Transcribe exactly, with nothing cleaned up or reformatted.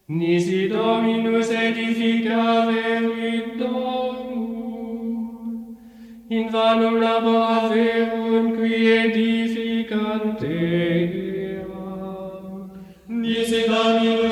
Nisi Dominus edificaverit domum, in vanum labora verum qui edificant eam. Nisi Dominus